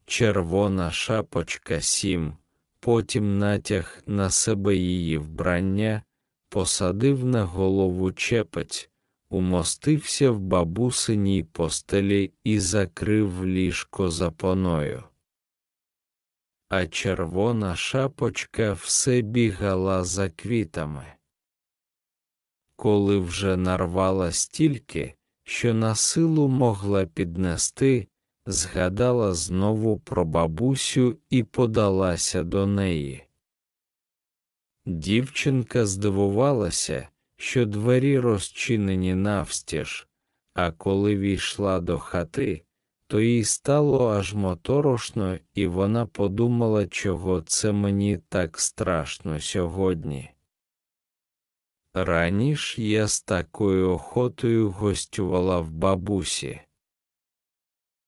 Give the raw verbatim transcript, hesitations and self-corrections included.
Червона шапочка сім, потім натяг на себе її вбрання, посадив на голову чепець, умостився в бабусиній постелі і закрив ліжко запоною. А червона шапочка все бігала за квітами. Коли вже нарвала стільки, що на силу могла піднести, згадала знову про бабусю і подалася до неї. Дівчинка здивувалася, що двері розчинені навстіж, а коли війшла до хати, то їй стало аж моторошно, і вона подумала, чого це мені так страшно сьогодні. Раніше я з такою охотою гостювала в бабусі.